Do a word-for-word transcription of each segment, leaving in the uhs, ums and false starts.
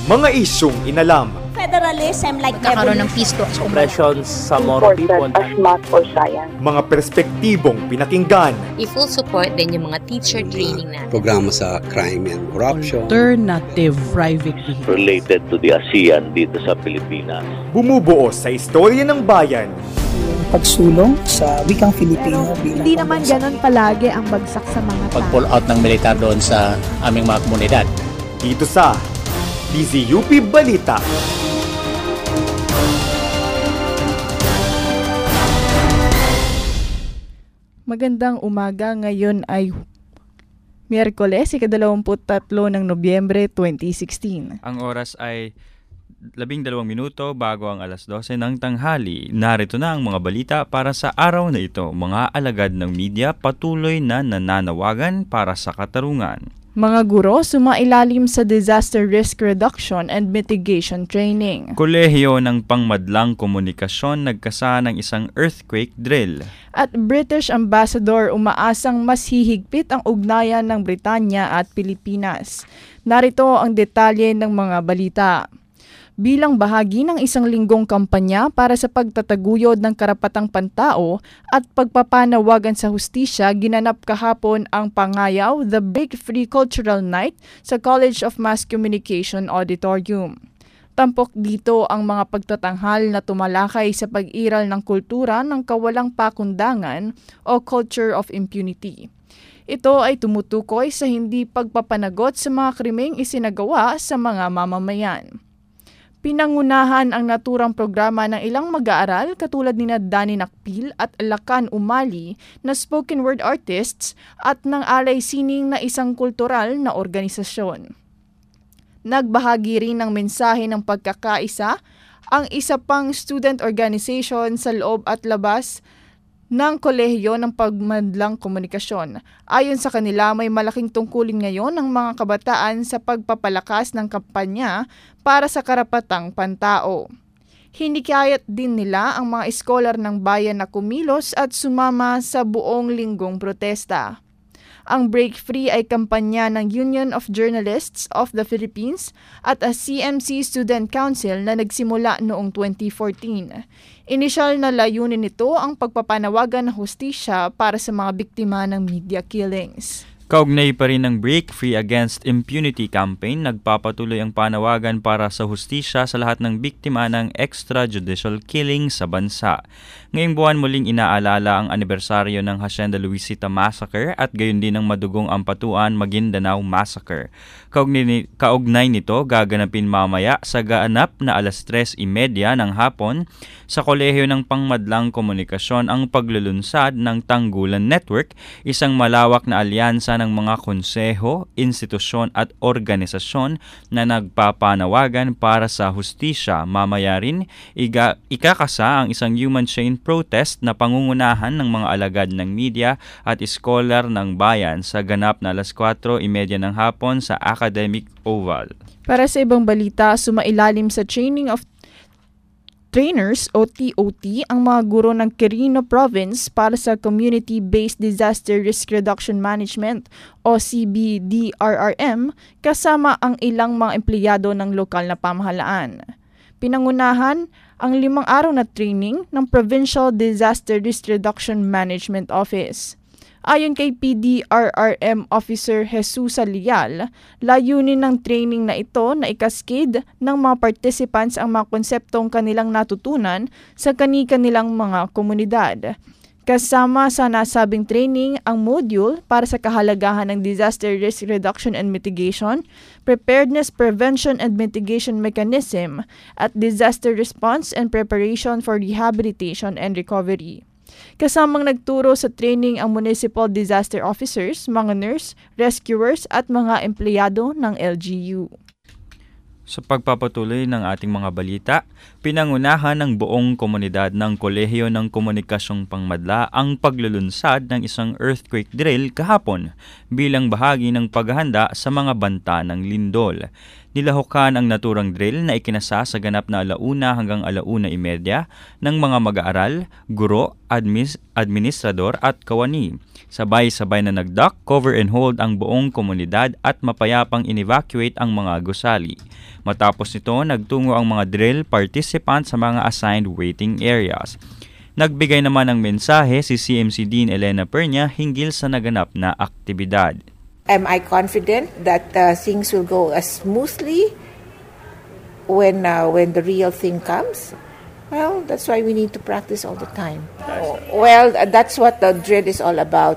Mga isyung inalam. Federalism like Magkakaroon ng peace talks. Oppressions sa more people. As math or science. Mga perspektibong pinakinggan. I-full support din yung mga teacher training natin. Programa sa crime and corruption. Alternative private vehicle. Related to the ASEAN dito sa Pilipinas. Bumubuo sa istorya ng bayan. Pagsulong sa wikang Filipino bilang hindi naman ganon palagi ang bagsak sa mga tao. Pag-pull out ng militar doon sa aming mga komunidad. Dito sa D Z U P Balita. Magandang umaga, ngayon ay Miyerkules, ikadalawamput tatlo ng Nobyembre twenty sixteen. Ang oras ay labing dalawang minuto bago ang alas dose ng tanghali. Narito na ang mga balita para sa araw na ito. Mga alagad ng media patuloy na nananawagan para sa katarungan. Mga guro sumailalim sa disaster risk reduction and mitigation training. Kolehiyo ng Pangmadlang Komunikasyon nagkasa ng isang earthquake drill. At British Ambassador umaasang mas hihigpit ang ugnayan ng Britanya at Pilipinas. Narito ang detalye ng mga balita. Bilang bahagi ng isang linggong kampanya para sa pagtataguyod ng karapatang pantao at pagpapanawagan sa hustisya, ginanap kahapon ang Pangayaw, the Break Free Cultural Night sa College of Mass Communication Auditorium. Tampok dito ang mga pagtatanghal na tumalakay sa pag-iral ng kultura ng kawalang pakundangan o culture of impunity. Ito ay tumutukoy sa hindi pagpapanagot sa mga krimeng isinagawa sa mga mamamayan. Pinangunahan ang naturang programa ng ilang mag-aaral katulad nina Danny Nakpil at Lakan Umali na spoken word artists at ng Alay Sining na isang kultural na organisasyon. Nagbahagi rin ng mensahe ng pagkakaisa ang isa pang student organization sa loob at labas ng Kolehiyo ng Pangmadlang Komunikasyon. Ayon sa kanila, may malaking tungkulin ngayon ng mga kabataan sa pagpapalakas ng kampanya para sa karapatang pantao. Hinikayat din nila ang mga eskolar ng bayan na kumilos at sumama sa buong linggong protesta. Ang Break Free ay kampanya ng Union of Journalists of the Philippines at a C M C Student Council na nagsimula noong twenty fourteen. Inisyal na layunin nito ang pagpapanawagan ng hustisya para sa mga biktima ng media killings. Kaugnay pa rin ng Break Free Against Impunity campaign, nagpapatuloy ang panawagan para sa hustisya sa lahat ng biktima ng extrajudicial killing sa bansa. Ngayong buwan muling inaalala ang anibersaryo ng Hacienda Luisita Massacre at gayon din ang madugong Ampatuan Maguindanao Massacre. Kaugnay, kaugnay nito, gaganapin mamaya sa gaanap na alas tres trenta ng hapon sa Kolehiyo ng Pangmadlang Komunikasyon ang paglulunsad ng Tanggulan Network, isang malawak na alyansa ng mga konseho, institusyon at organisasyon na nagpapanawagan para sa hustisya. Mamaya rin, iga, ikakasa ang isang human chain protest na pangungunahan ng mga alagad ng media at scholar ng bayan sa ganap na alas kwatro trenta ng hapon sa Academic Oval. Para sa ibang balita, sumailalim sa training of trainers o T O T ang mga guro ng Quirino Province para sa Community-Based Disaster Risk Reduction Management o C B D R R M kasama ang ilang mga empleyado ng lokal na pamahalaan. Pinangunahan ang limang araw na training ng Provincial Disaster Risk Reduction Management Office. Ayon kay P D R R M Officer Jesus Lial, layunin ng training na ito na ikaskade ng mga participants ang mga konseptong kanilang natutunan sa kani-kanilang mga komunidad. Kasama sa nasabing training ang module para sa kahalagahan ng disaster risk reduction and mitigation, preparedness, prevention and mitigation mechanism, at disaster response and preparation for rehabilitation and recovery. Kasamang nagturo sa training ang municipal disaster officers, mga nurse, rescuers at mga empleyado ng L G U. Sa pagpapatuloy ng ating mga balita, pinangunahan ng buong komunidad ng Kolehiyo ng Komunikasyong Pangmadla ang paglulunsad ng isang earthquake drill kahapon bilang bahagi ng paghahanda sa mga banta ng lindol. Nilahukan ang naturang drill na ikinasa sa ganap na alauna hanggang alauna imedya ng mga mag-aaral, guro, admis, administrador at kawani. Sabay-sabay na nag-duck, cover and hold ang buong komunidad at mapayapang in-evacuate ang mga gusali. Matapos nito, nagtungo ang mga drill participants sa mga assigned waiting areas. Nagbigay naman ng mensahe si C M C Dean Elena Pernia hinggil sa naganap na aktibidad. Am I confident that uh, things will go as smoothly when uh, when the real thing comes? Well, that's why we need to practice all the time. Well, that's what the drill is all about.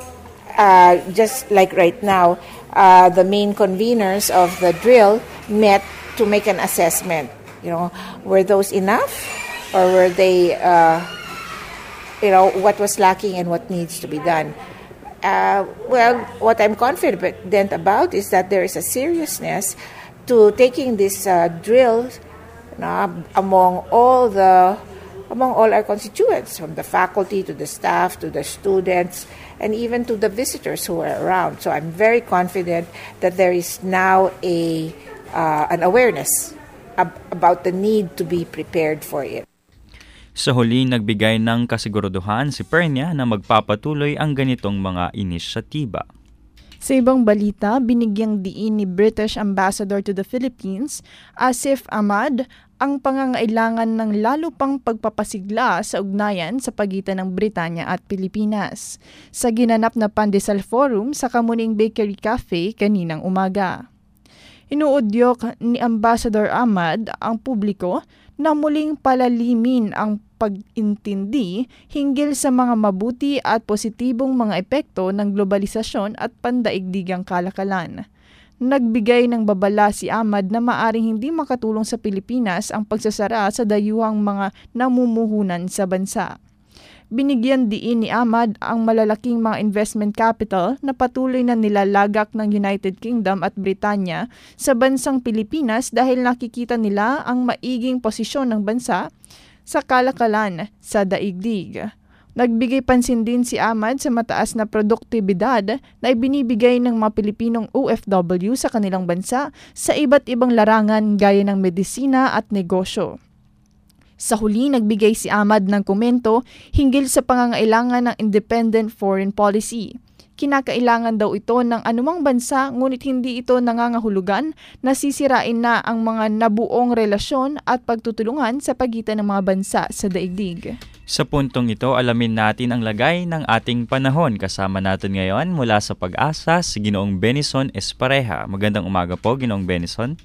Uh, just like right now, uh, the main conveners of the drill met to make an assessment. You know, were those enough, or were they, uh, you know, what was lacking and what needs to be done? Uh, well, what I'm confident about is that there is a seriousness to taking this uh, drill uh, among all the among all our constituents, from the faculty to the staff to the students and even to the visitors who are around. So I'm very confident that there is now a uh, an awareness ab- about the need to be prepared for it. Sa huli, nagbigay ng kasiguraduhan si Pernia na magpapatuloy ang ganitong mga inisyatiba. Sa ibang balita, binigyang diin ni British Ambassador to the Philippines, Asif Ahmad, ang pangangailangan ng lalo pang pagpapasigla sa ugnayan sa pagitan ng Britanya at Pilipinas sa ginanap na Pandesal Forum sa Kamuning Bakery Cafe kaninang umaga. Inuudyok ni Ambassador Ahmad ang publiko na muling palalimin ang pag-intindi hinggil sa mga mabuti at positibong mga epekto ng globalisasyon at pandaigdigang kalakalan. Nagbigay ng babala si Ahmad na maaring hindi makatulong sa Pilipinas ang pagsasara sa dayuhang mga namumuhunan sa bansa. Binigyan diin ni Ahmad ang malalaking mga investment capital na patuloy na nilalagak ng United Kingdom at Britanya sa bansang Pilipinas dahil nakikita nila ang maiging posisyon ng bansa sa kalakalan sa daigdig. Nagbigay pansin din si Ahmad sa mataas na produktibidad na ibinibigay ng mga Pilipinong O F W sa kanilang bansa sa iba't ibang larangan gaya ng medisina at negosyo. Sa huli, nagbigay si Ahmad ng komento hinggil sa pangangailangan ng independent foreign policy. Kinakailangan daw ito ng anumang bansa ngunit hindi ito nangangahulugan na sisirain na ang mga nabuong relasyon at pagtutulungan sa pagitan ng mga bansa sa daigdig. Sa puntong ito, alamin natin ang lagay ng ating panahon. Kasama natin ngayon mula sa Pag-asa si Ginoong Benison Espareja. Magandang umaga po, Ginoong Benison.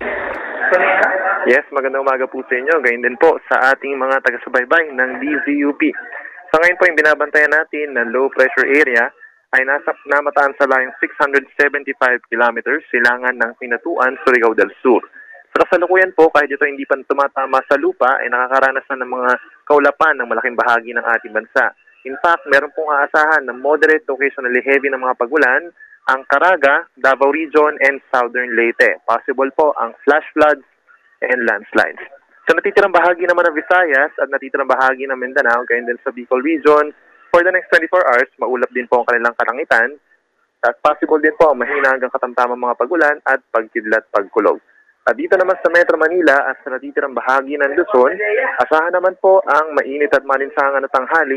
Yes, magandang umaga po sa inyo. Gayun din po sa ating mga taga-subaybay ng D Z U P. Sa ngayon po, yung binabantayan natin na low pressure area ay nasa namataan sa layong six hundred seventy-five kilometers silangan ng Pinatuan, Surigao del Sur. Sa kasalukuyan po, kahit ito hindi pa tumatama sa lupa, ay nakakaranas na ng mga kaulapan ng malaking bahagi ng ating bansa. In fact, meron pong aasahan ng moderate to occasionally heavy na mga pagulan ang Caraga, Davao Region, and Southern Leyte. Possible po ang flash floods and landslides. Sa natitirang bahagi naman ng Visayas at natitirang bahagi ng Mindanao, gayon din sa Bicol Region, for the next twenty-four hours, maulap din po ang kanilang kalangitan at possible din po mahina hanggang katamtamang mga pagulan at pagkidlat pagkulog. At dito naman sa Metro Manila at sa natitirang bahagi ng Luzon, asahan naman po ang mainit at malinsangan na tanghali.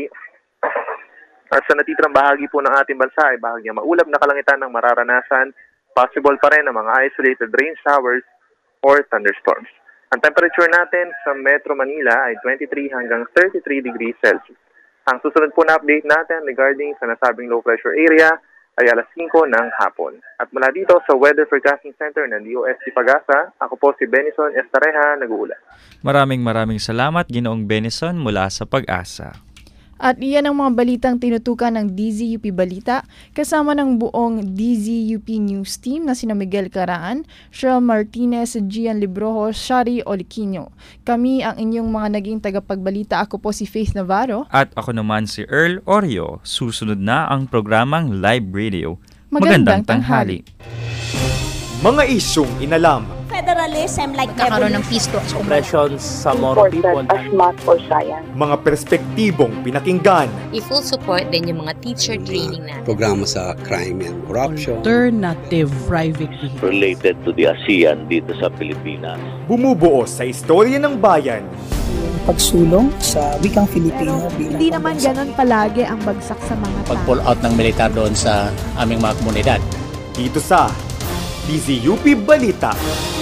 At sa natitirang bahagi po ng ating bansa ay bahagyang maulap na kalangitan ng mararanasan, possible pa rin ang mga isolated rain showers or thunderstorms. Ang temperature natin sa Metro Manila ay twenty-three hanggang thirty-three degrees Celsius. Ang susunod po na update natin regarding sa nasabing low pressure area ay alas singko ng hapon. At mula dito sa Weather Forecasting Center ng D O S T Pag-asa, ako po si Benison Estareja, nag-uulat. Maraming maraming salamat, Ginoong Benison, mula sa Pag-asa. At iyan ang mga balitang tinutukan ng D Z U P Balita kasama ng buong D Z U P News Team na sina Miguel Caraan, Cheryl Martinez, Gian Librojo, Shari Oliquino. Kami ang inyong mga naging tagapagbalita. Ako po si Faith Navarro. At ako naman si Earl Oreo. Susunod na ang programang Live Radio. Magandang, Magandang tanghali. Mga isyong inalam, Federalism like Magkakaroon ng peace talks. Oppressions sa Moro people. as math or science. Mga perspektibong pinakinggan. I-full support din yung mga teacher training natin. Programa sa crime and corruption. Alternative private vehicle. Related to the ASEAN dito sa Pilipinas. Bumubuo sa istorya ng bayan. Pagsulong sa wikang Filipino bilang Hindi naman ganun palagi ang bagsak sa mga tao. Pag-pull out ng militar doon sa aming mga komunidad. Dito sa D Z U P Balita.